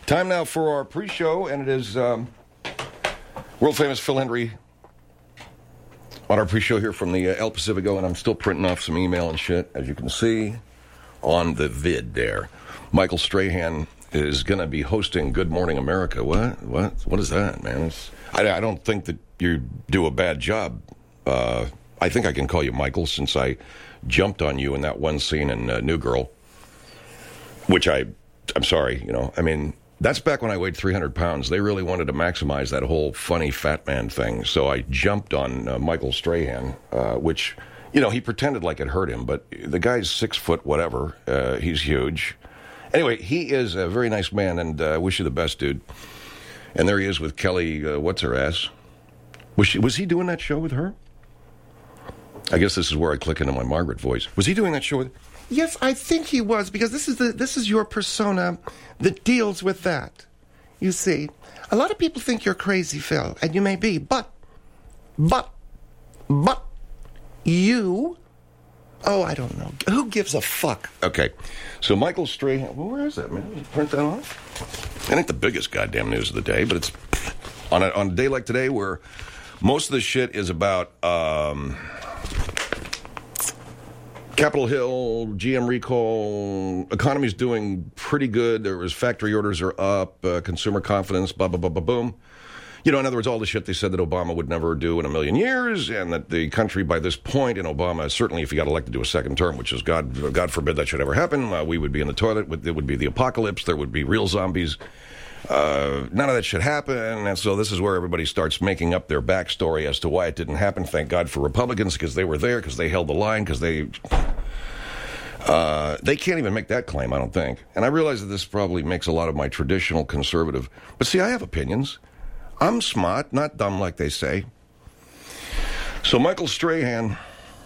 Time now for our pre-show, and it is world-famous Phil Hendry on our pre-show here from the El Pacifico, and I'm still printing off some email and shit, as you can see on the vid there. Michael Strahan is going to be hosting Good Morning America. What is that, man? I don't think that you do a bad job. I think I can call you Michael since I jumped on you in that one scene in New Girl, which I'm sorry, I mean, that's back when I weighed 300 pounds. They really wanted to maximize that whole funny fat man thing. So I jumped on Michael Strahan, which, he pretended like it hurt him, but the guy's 6 foot whatever. He's huge. Anyway, he is a very nice man, and I wish you the best, dude. And there he is with Kelly, what's her ass? Was he doing that show with her? I guess this is where I click into my Margaret voice. Was he doing that show with... Yes, I think he was, because this is your persona that deals with that. You see, a lot of people think you're crazy, Phil, and you may be, but you... Oh, I don't know. Who gives a fuck? Okay, so Michael Strahan... Well, where is that, man? Did you print that off? It ain't the biggest goddamn news of the day, but it's on a day like today where most of the shit is about... Capitol Hill, GM recall, economy's doing pretty good. There was factory orders are up, consumer confidence, blah, blah, blah, blah, boom. In other words, all the shit they said that Obama would never do in a million years, and that the country by this point, and Obama, certainly if he got elected to a second term, which is God forbid that should ever happen, we would be in the toilet, it would be the apocalypse, there would be real zombies. None of that should happen, and so this is where everybody starts making up their backstory as to why it didn't happen. Thank God for Republicans, because they were there, because they held the line, because they can't even make that claim, I don't think. And I realize that this probably makes a lot of my traditional conservative, but see, I have opinions. I'm smart, not dumb like they say. So Michael Strahan...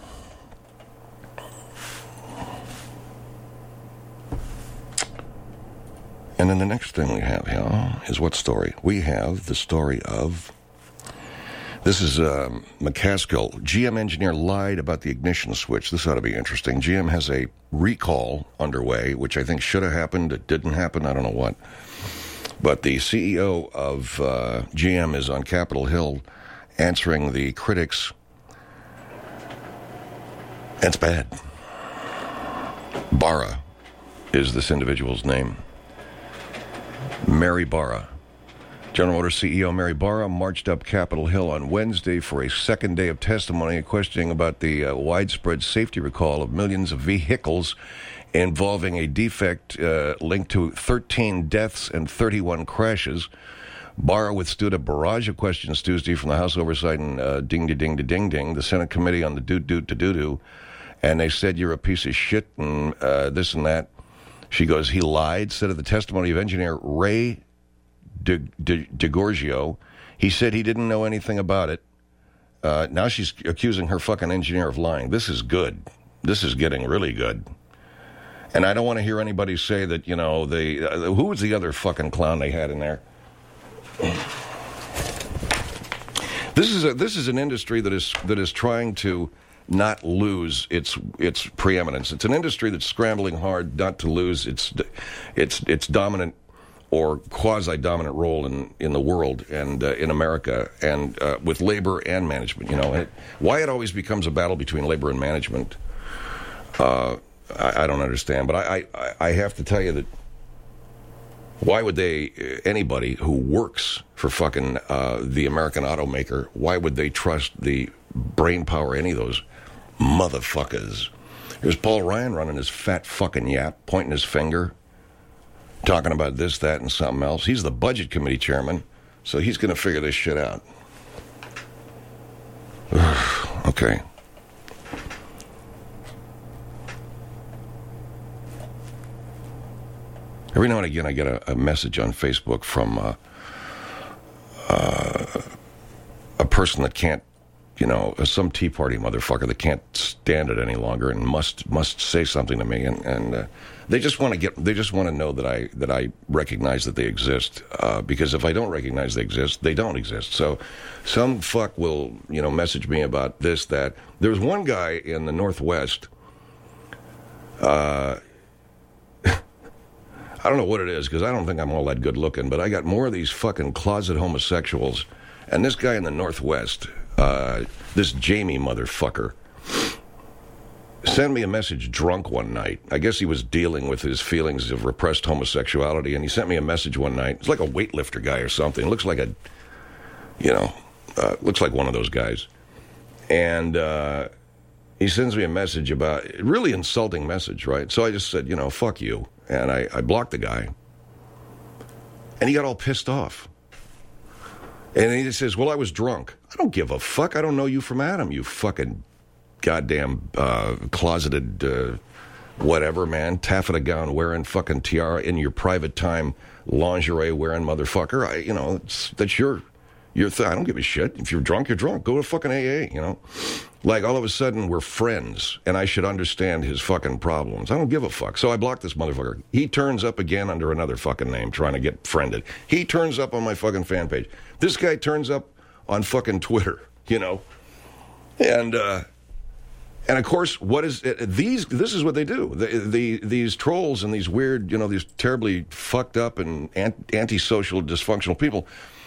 And then the next thing we have here is what story? We have the story of... This is McCaskill. GM engineer lied about the ignition switch. This ought to be interesting. GM has a recall underway, which I think should have happened. It didn't happen. I don't know what. But the CEO of GM is on Capitol Hill answering the critics. That's bad. Barra is this individual's name. Mary Barra. General Motors CEO Mary Barra marched up Capitol Hill on Wednesday for a second day of testimony questioning about the widespread safety recall of millions of vehicles involving a defect linked to 13 deaths and 31 crashes. Barra withstood a barrage of questions Tuesday from the House Oversight and ding-de-ding-de-ding-ding, the Senate Committee on the doot-doot-to-doo-doo, and they said, you're a piece of shit and this and that. She goes, he lied, said of the testimony of engineer Ray DeGorgio. He said he didn't know anything about it. Now she's accusing her fucking engineer of lying. This is good. This is getting really good. And I don't want to hear anybody say that, who was the other fucking clown they had in there? This is an industry that is trying to not lose its preeminence. It's an industry that's scrambling hard not to lose its dominant or quasi-dominant role in the world and in America, and with labor and management. Why it always becomes a battle between labor and management, I don't understand. But I have to tell you that why would anybody who works for fucking the American automaker, why would they trust the brain power of any of those motherfuckers? Here's Paul Ryan running his fat fucking yap, pointing his finger, talking about this, that, and something else. He's the budget committee chairman, so he's going to figure this shit out. Okay. Every now and again I get a message on Facebook from a person that can't, some Tea Party motherfucker that can't stand it any longer and must say something to me, and they just want to know that I recognize that they exist, because if I don't recognize they exist, they don't exist. So some fuck will message me about this, that. There was one guy in the Northwest. I don't know what it is, because I don't think I'm all that good looking, but I got more of these fucking closet homosexuals. And this guy in the Northwest, this Jamie motherfucker, sent me a message drunk one night. I guess he was dealing with his feelings of repressed homosexuality, and he sent me a message one night. It's like a weightlifter guy or something. Looks like looks like one of those guys. And he sends me a message about, really insulting message, right? So I just said, fuck you. And I blocked the guy. And he got all pissed off. And he just says, well, I was drunk. I don't give a fuck. I don't know you from Adam, you fucking goddamn closeted whatever, man. Taffeta gown wearing, fucking tiara in your private time, lingerie wearing motherfucker. That's your thing. I don't give a shit. If you're drunk, you're drunk. Go to fucking AA, Like, all of a sudden, we're friends, and I should understand his fucking problems. I don't give a fuck. So I blocked this motherfucker. He turns up again under another fucking name, trying to get friended. He turns up on my fucking fan page. This guy turns up on fucking Twitter, And of course, what is it? This is what they do. These trolls and these weird, these terribly fucked up and antisocial, dysfunctional people,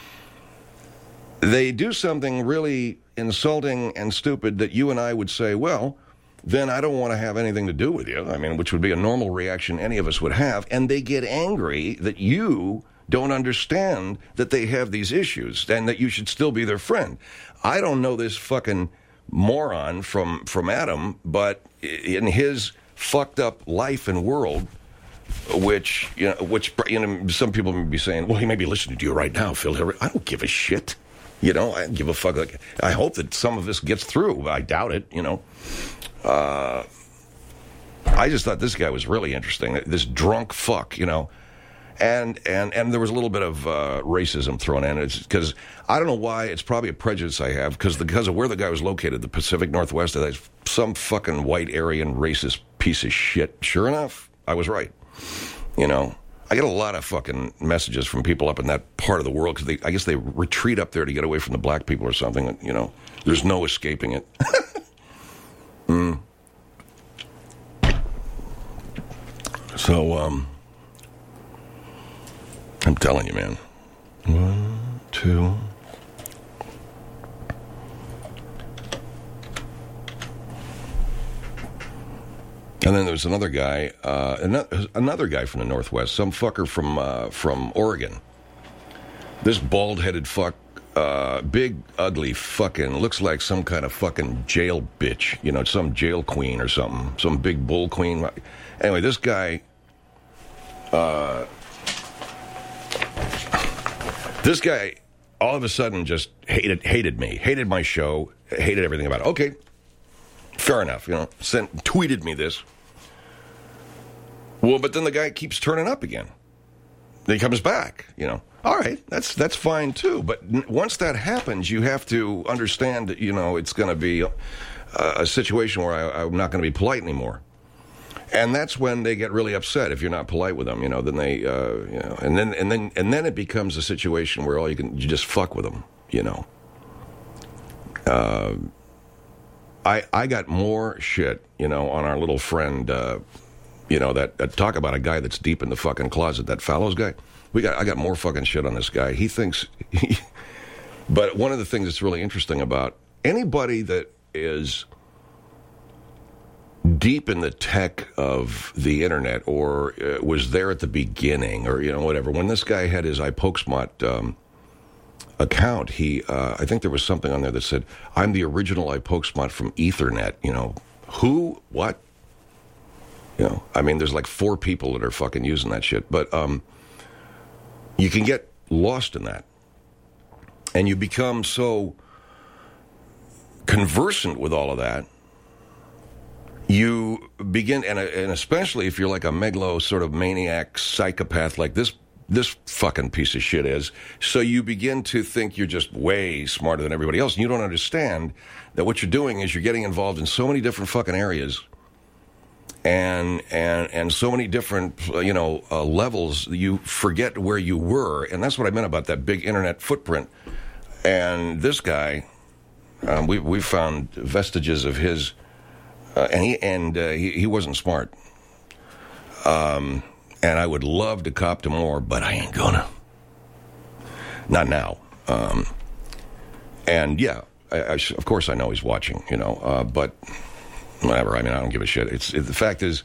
they do something really insulting and stupid that you and I would say, well, then I don't want to have anything to do with you. I mean, which would be a normal reaction any of us would have. And they get angry that you don't understand that they have these issues and that you should still be their friend. I don't know this fucking moron from Adam, but in his fucked up life and world, which some people may be saying, well, he may be listening to you right now, Phil Hillary. I don't give a shit. I don't give a fuck. Like, I hope that some of this gets through. I doubt it, I just thought this guy was really interesting. This drunk fuck, And there was a little bit of racism thrown in. It's because I don't know why. It's probably a prejudice I have because of where the guy was located, the Pacific Northwest. There's some fucking white Aryan racist piece of shit. Sure enough, I was right. I get a lot of fucking messages from people up in that part of the world because I guess they retreat up there to get away from the black people or something. There's no escaping it. So, I'm telling you, man. 1, 2. And then there was another guy, another guy from the Northwest, some fucker from Oregon. This bald-headed fuck, big, ugly fucking, looks like some kind of fucking jail bitch, some jail queen or something, some big bull queen. Anyway, this guy, all of a sudden just hated me, hated my show, hated everything about it. Okay, fair enough, tweeted me this. Well, but then the guy keeps turning up again. Then he comes back, All right, that's fine too. But once that happens, you have to understand that, it's going to be a situation where I'm not going to be polite anymore. And that's when they get really upset if you're not polite with them, then they, and then it becomes a situation where you just fuck with them, I got more shit, on our little friend, that talk about a guy that's deep in the fucking closet, that Fallows guy. I got more fucking shit on this guy. He thinks, but one of the things that's really interesting about anybody that is deep in the tech of the internet or was there at the beginning or, whatever. When this guy had his iPokesmot account, I think there was something on there that said, I'm the original iPokesmot from Ethernet. Who? What? There's like 4 people that are fucking using that shit. But you can get lost in that. And you become so conversant with all of that, you begin, and especially if you're like a megalo sort of maniac psychopath like this fucking piece of shit is, so you begin to think you're just way smarter than everybody else, and you don't understand that what you're doing is you're getting involved in so many different fucking areas and so many different, levels, you forget where you were, and that's what I meant about that big internet footprint. And this guy, we found vestiges of his, and he wasn't smart. And I would love to cop to more, but I ain't gonna. Not now. And yeah, of course I know he's watching, but whatever. I mean, I don't give a shit. The fact is,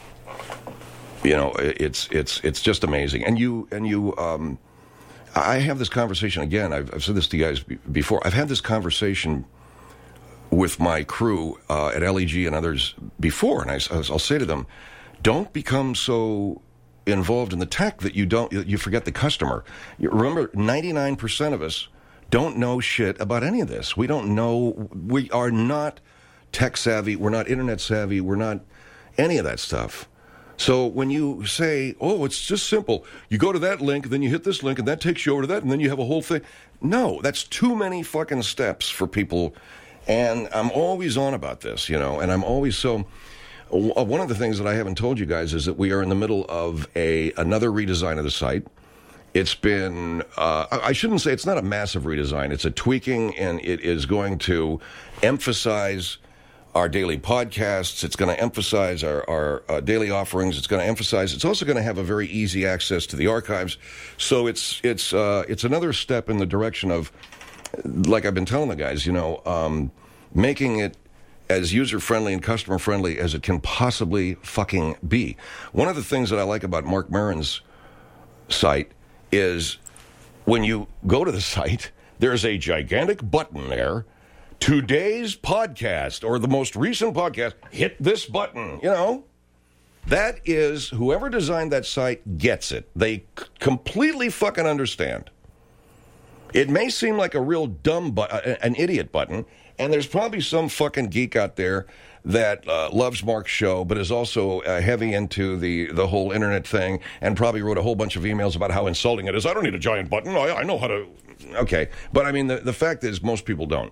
it's just amazing. And I have this conversation again. I've said this to you guys before. I've had this conversation with my crew at LEG and others before, and I'll say to them, don't become so involved in the tech that you forget the customer. Remember, 99% of us don't know shit about any of this. We don't know. We are not tech savvy. We're not internet savvy. We're not any of that stuff. So when you say, oh, it's just simple, you go to that link, then you hit this link, and that takes you over to that, and then you have a whole thing. No, that's too many fucking steps for people. And I'm always on about this, and I'm always so... One of the things that I haven't told you guys is that we are in the middle of another redesign of the site. It's been, I shouldn't say it's not a massive redesign. It's a tweaking, and it is going to emphasize our daily podcasts. It's going to emphasize our daily offerings. It's also going to have a very easy access to the archives. So it's another step in the direction of, like I've been telling the guys, making it as user-friendly and customer-friendly as it can possibly fucking be. One of the things that I like about Mark Maron's site is when you go to the site, there's a gigantic button there, today's podcast, or the most recent podcast, hit this button, That is, whoever designed that site gets it. They completely fucking understand. It may seem like a real dumb an idiot button, and there's probably some fucking geek out there that loves Mark's show, but is also heavy into the whole internet thing, and probably wrote a whole bunch of emails about how insulting it is. I don't need a giant button. I know how to... Okay. But, I mean, the fact is, most people don't,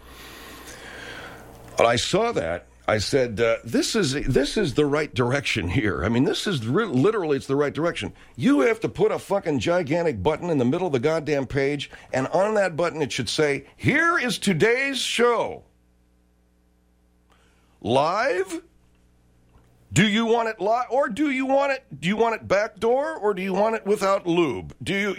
But I saw that. I said, this is the right direction here. I mean, this is literally, it's the right direction. You have to put a fucking gigantic button in the middle of the goddamn page, and on that button it should say, here is today's show. Live? Do you want it live, or do you want it backdoor, or do you want it without lube?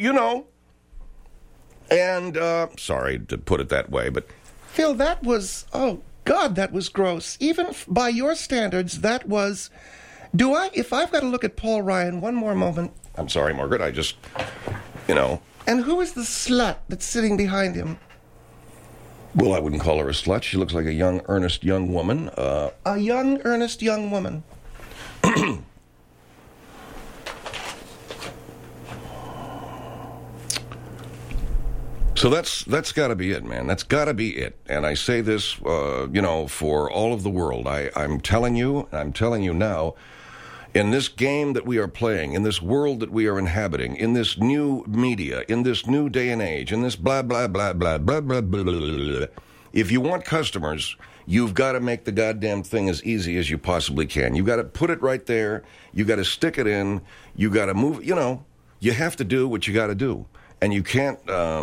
And, sorry to put it that way, but... Phil, that was, oh, God, that was gross. Even by your standards, that was... If I've got to look at Paul Ryan one more moment... I'm sorry, Margaret, I just, And who is the slut that's sitting behind him? Well, I wouldn't call her a slut. She looks like a young, earnest young woman. A young, earnest young woman. So that's got to be it, man. That's got to be it. And I say this, for all of the world. I'm telling you now, in this game that we are playing, in this world that we are inhabiting, in this new media, in this new day and age, in this blah, blah, blah, blah, blah, blah, blah, blah, blah. If you want customers, you've got to make the goddamn thing as easy as you possibly can. You've got to put it right there. You've got to stick it in. You've got to move, you have to do what you got to do. And you can't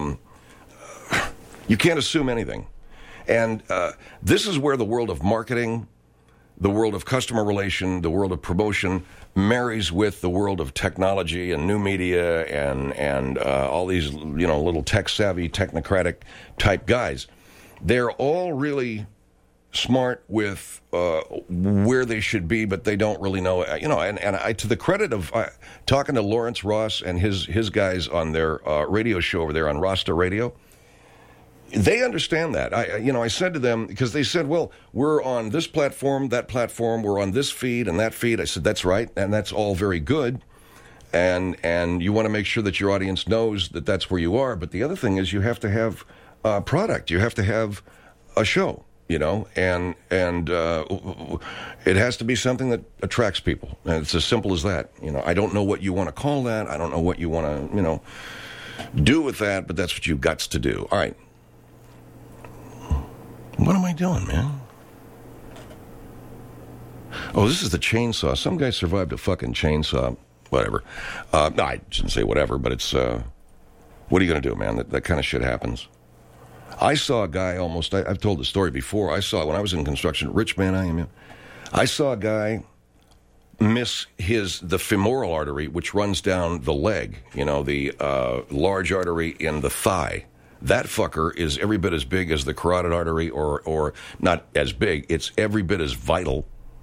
assume anything. And this is where the world of marketing, the world of customer relation, the world of promotion marries with the world of technology and new media and all these, little tech-savvy, technocratic type guys. They're all really smart with where they should be, but they don't really know. And I, to the credit of talking to Lawrence Ross and his guys on their radio show over there on Rasta Radio, they understand that. I said to them, because they said, well, we're on this platform, that platform, we're on this feed and that feed. I said, that's right, and that's all very good. And you want to make sure that your audience knows that that's where you are. But the other thing is you have to have a product. You have to have a show, and it has to be something that attracts people. And it's as simple as that. I don't know what you want to call that. I don't know what you want to, do with that, but that's what you've got to do. All right. What am I doing, man? Oh, this is the chainsaw. Some guy survived a fucking chainsaw. Whatever. No, I shouldn't say whatever, but it's, what are you going to do, man? That kind of shit happens. I saw a guy I've told the story before. I saw, when I was in construction, rich man I am, I saw a guy miss the femoral artery, which runs down the leg, the large artery in the thigh. That fucker is every bit as big as the carotid artery, or not as big. It's every bit as vital.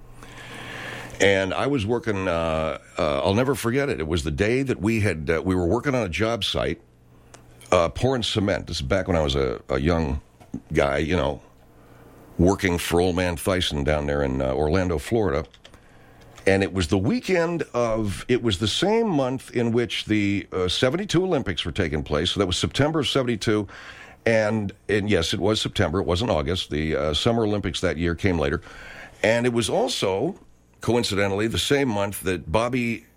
And I was working, I'll never forget it. It was the day that we were working on a job site, pouring cement. This is back when I was a young guy, working for Old Man Thyssen down there in Orlando, Florida. And it was the the same month in which the 72 Olympics were taking place. So that was September of 72. And yes, it was September. It wasn't August. The Summer Olympics that year came later. And it was also, coincidentally, the same month that Bobby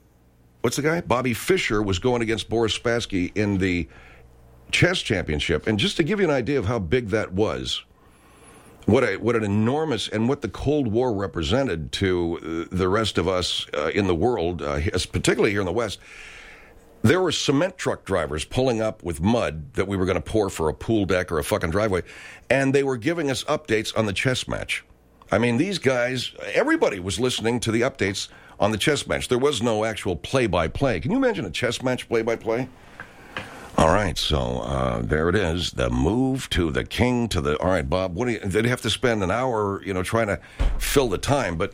Fischer was going against Boris Spassky in the chess championship. And just to give you an idea of how big that was, what an enormous, and what the Cold War represented to the rest of us in the world, particularly here in the West. There were cement truck drivers pulling up with mud that we were going to pour for a pool deck or a fucking driveway, and they were giving us updates on the chess match. I mean, these guys, everybody was listening to the updates on the chess match. There was no actual play-by-play. Can you imagine a chess match play-by-play? All right, so there it is. The move to the king to the... All right, Bob, they'd have to spend an hour, trying to fill the time, but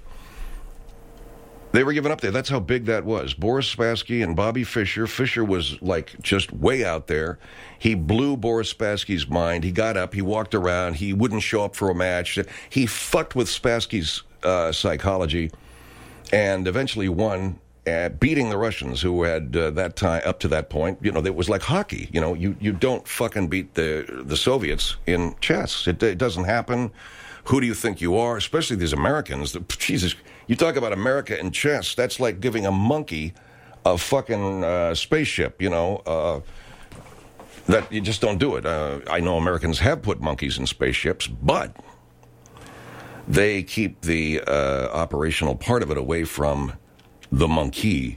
they were giving up there. That's how big that was. Boris Spassky and Bobby Fischer. Fischer was, just way out there. He blew Boris Spassky's mind. He got up. He walked around. He wouldn't show up for a match. He fucked with Spassky's psychology and eventually won, beating the Russians, who had that time up to that point, it was like hockey. You don't fucking beat the Soviets in chess. It doesn't happen. Who do you think you are? Especially these Americans. Jesus, you talk about America in chess. That's like giving a monkey a fucking spaceship. That you just don't do it. I know Americans have put monkeys in spaceships, but they keep the operational part of it away from the monkey.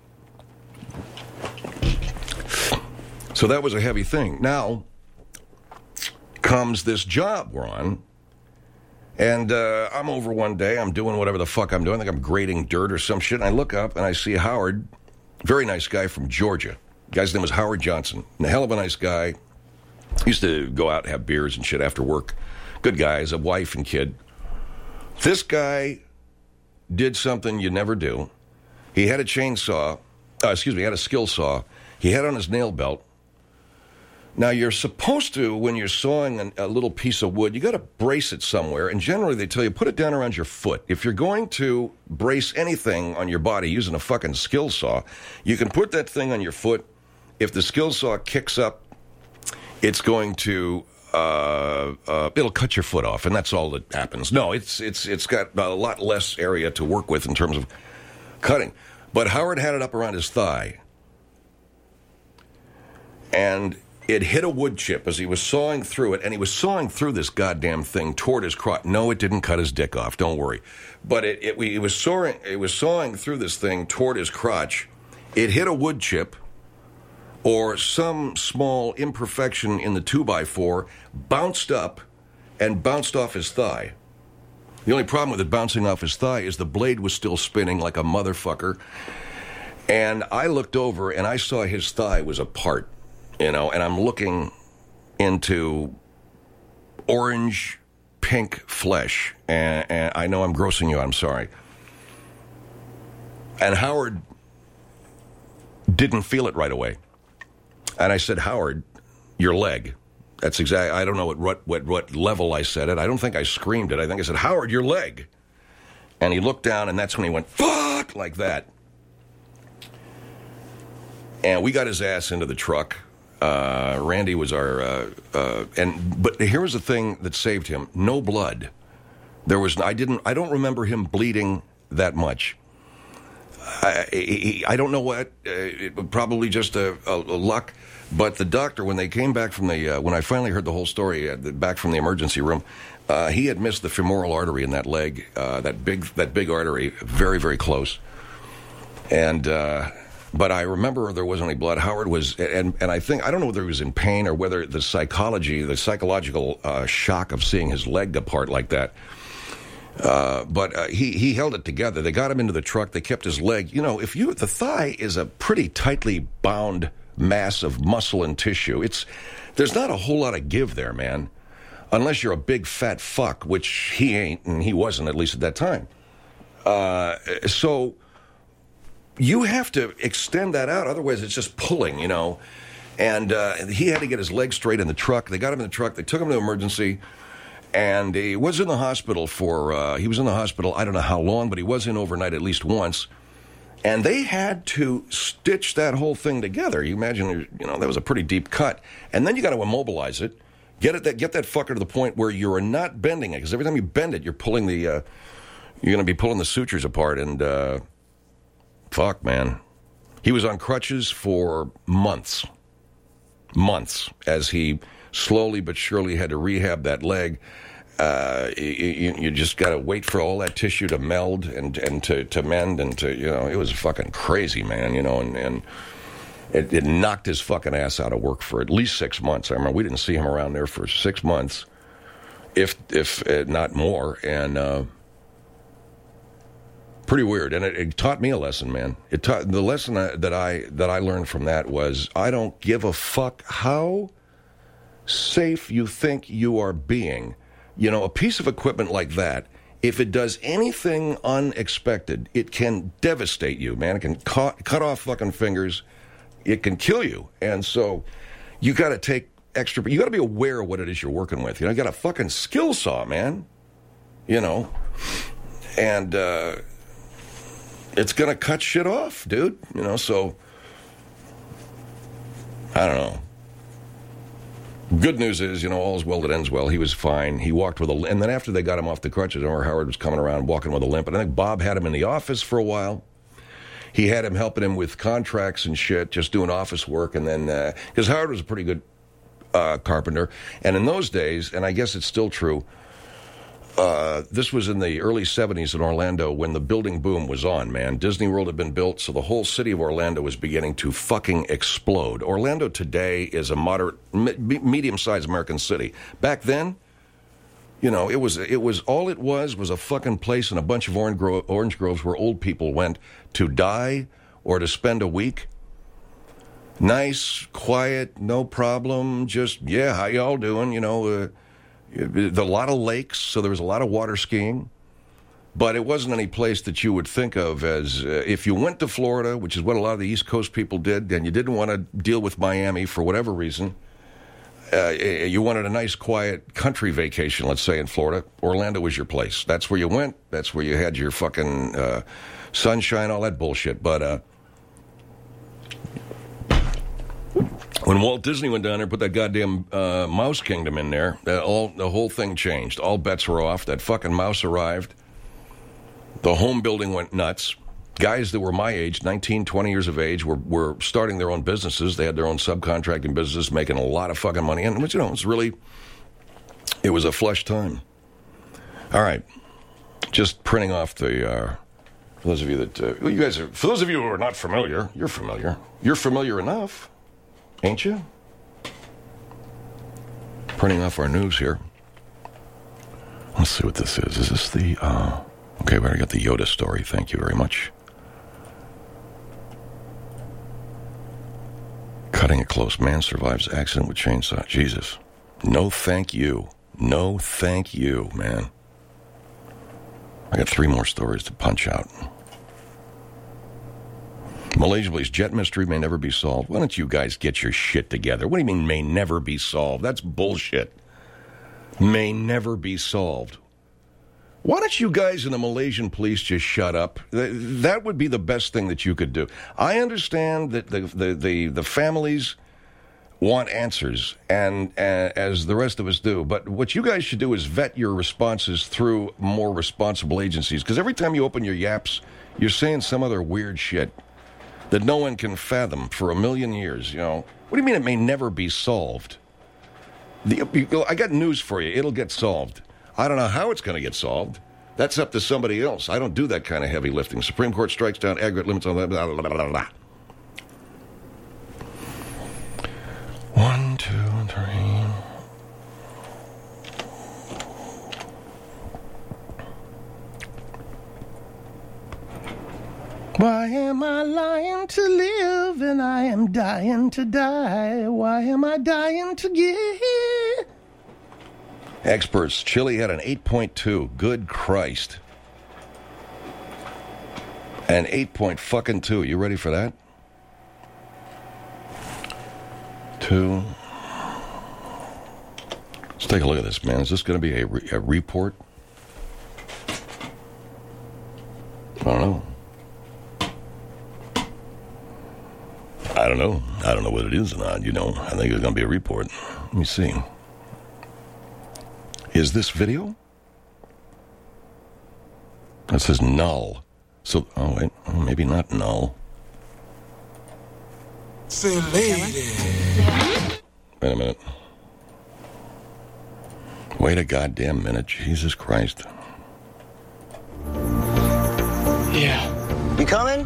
So that was a heavy thing. Now comes this job we're on, and I'm over one day. I'm doing whatever the fuck I'm doing. I think I'm grading dirt or some shit, and I look up and I see Howard, very nice guy from Georgia. The guy's name was Howard Johnson. And a hell of a nice guy. Used to go out and have beers and shit after work. Good guy, has a wife and kid. This guy did something you never do. He had a chainsaw, he had a skill saw. He had on his nail belt. Now, you're supposed to, when you're sawing a little piece of wood, you got to brace it somewhere. And generally, they tell you, put it down around your foot. If you're going to brace anything on your body using a fucking skill saw, you can put that thing on your foot. If the skill saw kicks up, it's going to, it'll cut your foot off, and that's all that happens. No, it's got a lot less area to work with in terms of cutting. But Howard had it up around his thigh, and it hit a wood chip as he was sawing through it, and he was sawing through this goddamn thing toward his crotch. No, it didn't cut his dick off, don't worry. But it was sawing through this thing toward his crotch. It hit a wood chip, or some small imperfection in the 2x4, bounced up and bounced off his thigh. The only problem with it bouncing off his thigh is the blade was still spinning like a motherfucker. And I looked over and I saw his thigh was apart, and I'm looking into orange, pink flesh. And I know I'm grossing you, I'm sorry. And Howard didn't feel it right away. And I said, Howard, your leg. That's exactly, I don't know what level I said it. I don't think I screamed it. I think I said, Howard, your leg. And he looked down, and that's when he went, fuck, like that. And we got his ass into the truck. Randy was but here was the thing that saved him. No blood. I don't remember him bleeding that much. I don't know what, probably just a luck, but the doctor, when they came back from when I finally heard the whole story, back from the emergency room, he had missed the femoral artery in that leg, that big artery, very, very close. And, but I remember there wasn't any blood. Howard was, and I don't know whether he was in pain or whether the psychological shock of seeing his leg apart like that. But he held it together. They got him into the truck. They kept his leg. You know, the thigh is a pretty tightly bound mass of muscle and tissue. There's not a whole lot of give there, man, unless you're a big fat fuck, which he ain't, and he wasn't, at least at that time. So you have to extend that out. Otherwise, it's just pulling, you know. And he had to get his leg straight in the truck. They got him in the truck. They took him to emergency. And he was in the hospital I don't know how long, but he was in overnight at least once. And they had to stitch that whole thing together. You imagine, you know, that was a pretty deep cut. And then you got to immobilize it, get that fucker to the point where you're not bending it. Because every time you bend it, you're going to be pulling the sutures apart. And, fuck, man. He was on crutches for months, as he slowly but surely had to rehab that leg. You just got to wait for all that tissue to meld and to mend and to, you know, it was fucking crazy, man, you know, and it knocked his fucking ass out of work for at least 6 months. I remember we didn't see him around there for 6 months, if not more, and pretty weird. And it taught me a lesson, man. The lesson that I learned from that was I don't give a fuck how safe you think you are being. You know, a piece of equipment like that, if it does anything unexpected, it can devastate you, man. It can cut off fucking fingers. It can kill you. And so you got to take extra, you got to be aware of what it is you're working with. You know, you got a fucking skill saw, man. You know, and it's going to cut shit off, dude. You know, so I don't know. Good news is, you know, all's well that ends well. He was fine. He walked with and then after they got him off the crutches, or Howard was coming around walking with a limp. And I think Bob had him in the office for a while. He had him helping him with contracts and shit, just doing office work. And then, because Howard was a pretty good carpenter. And in those days, and I guess it's still true, this was in the early 70s in Orlando when the building boom was on, man. Disney World had been built, so the whole city of Orlando was beginning to fucking explode. Orlando today is a moderate, medium-sized American city. Back then, you know, it was a fucking place in a bunch of orange groves where old people went to die or to spend a week. Nice, quiet, no problem, just, yeah, how y'all doing, you know, a lot of lakes, so there was a lot of water skiing. But it wasn't any place that you would think of as, if you went to Florida, which is what a lot of the East Coast people did, and you didn't want to deal with Miami for whatever reason, you wanted a nice, quiet country vacation, let's say, in Florida, Orlando was your place. That's where you went. That's where you had your fucking sunshine, all that bullshit. But when Walt Disney went down there and put that goddamn Mouse Kingdom in there, the whole thing changed. All bets were off. That fucking mouse arrived. The home building went nuts. Guys that were my age, 19, 20 years of age, were starting their own businesses. They had their own subcontracting businesses, making a lot of fucking money. And, you know, it was a flush time. All right. Just printing off for those of you that, for those of you who are not familiar, you're familiar. You're familiar enough, ain't you? Printing off our news here. Let's see what this is. Is this the, okay, we already got the Yoda story. Thank you very much. Cutting it close. Man survives accident with chainsaw. Jesus. No thank you. No thank you, man. I got 3 more stories to punch out. Malaysia believes jet mystery may never be solved. Why don't you guys get your shit together? What do you mean may never be solved? That's bullshit. May never be solved. Why don't you guys in the Malaysian police just shut up? That would be the best thing that you could do. I understand that the families want answers, and as the rest of us do. But what you guys should do is vet your responses through more responsible agencies. Because every time you open your yaps, you're saying some other weird shit that no one can fathom for a million years, you know. What do you mean it may never be solved? I got news for you. It'll get solved. I don't know how it's going to get solved. That's up to somebody else. I don't do that kind of heavy lifting. Supreme Court strikes down aggregate limits on that. Blah, blah, blah, blah. 1, 2, 3. Why am I lying to live and I am dying to die? Why am I dying to get? Experts, Chile had an 8.2. Good Christ. An 8.2. You ready for that? 2. Let's take a look at this, man. Is this going to be a report? I don't know. I don't know what it is or not, you know. I think it's going to be a report. Let me see. Is this video? It says null. So, oh, wait. Maybe not null. Say lady. Wait a minute. Wait a goddamn minute. Jesus Christ. Yeah. You coming?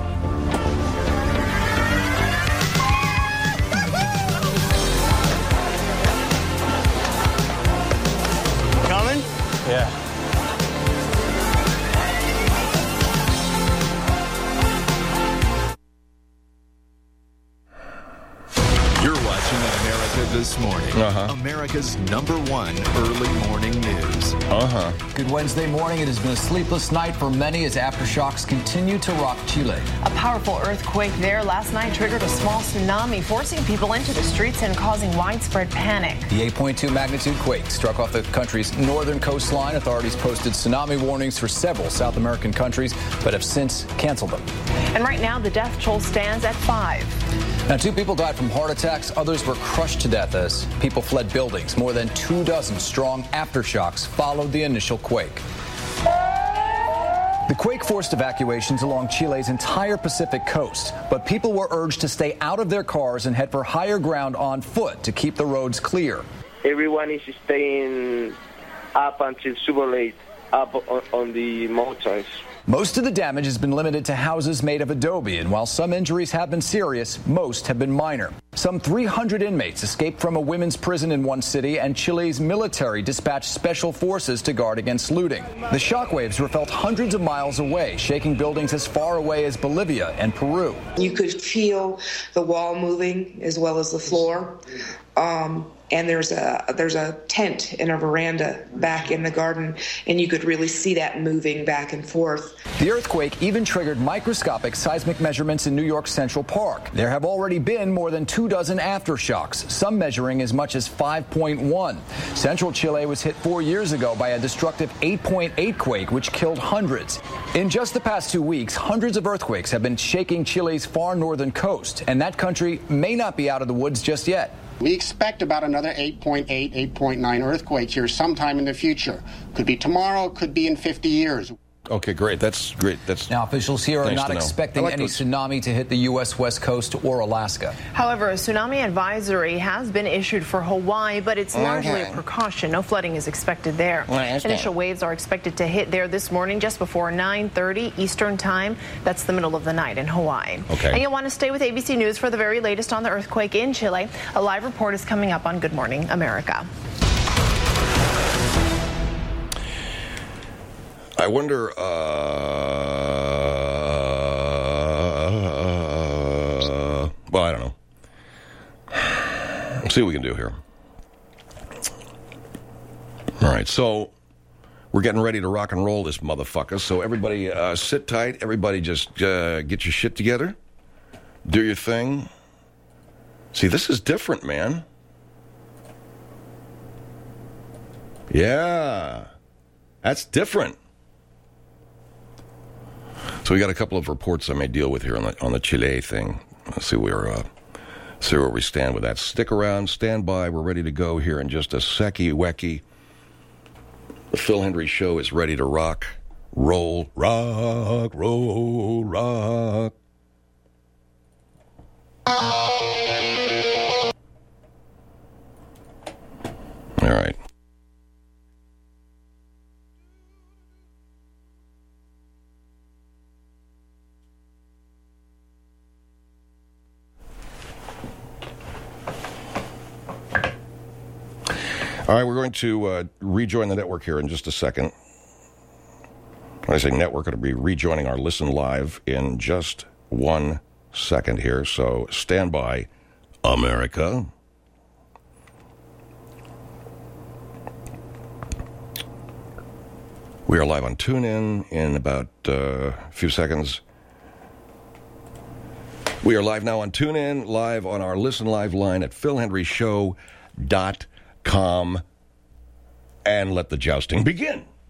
Coming? Yeah. You're watching America This Morning. America's #1 early morning news. Good Wednesday morning. It has been a sleepless night for many as aftershocks continue to rock Chile. A powerful earthquake there last night triggered a small tsunami, forcing people into the streets and causing widespread panic. The 8.2 magnitude quake struck off the country's northern coastline. Authorities posted tsunami warnings for several South American countries, but have since canceled them. And right now, the death toll stands at 5. Now, 2 people died from heart attacks. Others were crushed to death as people fled buildings. More than 24 strong aftershocks followed the initial quake. The quake forced evacuations along Chile's entire Pacific coast, but people were urged to stay out of their cars and head for higher ground on foot to keep the roads clear. Everyone is staying up until super late, up on the mountains. Most of the damage has been limited to houses made of adobe, and while some injuries have been serious, most have been minor. Some 300 inmates escaped from a women's prison in one city, and Chile's military dispatched special forces to guard against looting. The shockwaves were felt hundreds of miles away, shaking buildings as far away as Bolivia and Peru. You could feel the wall moving as well as the floor. And there's a tent in a veranda back in the garden, and you could really see that moving back and forth. The earthquake even triggered microscopic seismic measurements in New York's Central Park. There have already been more than 24 aftershocks, some measuring as much as 5.1. Central Chile was hit 4 years ago by a destructive 8.8 quake, which killed hundreds. In just the past 2 weeks, hundreds of earthquakes have been shaking Chile's far northern coast, and that country may not be out of the woods just yet. We expect about another 8.8, 8.9 earthquake here sometime in the future. Could be tomorrow, could be in 50 years. Okay, great. That's great. Now, officials here are not expecting any tsunami to hit the U.S. West Coast or Alaska. However, a tsunami advisory has been issued for Hawaii, but it's largely a precaution. No flooding is expected there. Initial waves are expected to hit there this morning just before 9:30 Eastern Time. That's the middle of the night in Hawaii. Okay. And you'll want to stay with ABC News for the very latest on the earthquake in Chile. A live report is coming up on Good Morning America. I wonder, well, I don't know. Let's see what we can do here. All right, so we're getting ready to rock and roll this motherfucker. So everybody sit tight. Everybody just get your shit together. Do your thing. See, this is different, man. Yeah, that's different. So we got a couple of reports I may deal with here on the Chile thing. Let's see where we stand with that. Stick around, stand by. We're ready to go here in just a secky-wecky. The Phil Hendrie Show is ready to rock, roll, rock, roll, rock. All right. All right, we're going to rejoin the network here in just a second. Rising Network going to be rejoining our Listen Live in just 1 second here, so stand by, America. We are live on TuneIn in about a few seconds. We are live now on TuneIn, live on our Listen Live line at philhenryshow.com. And let the jousting begin.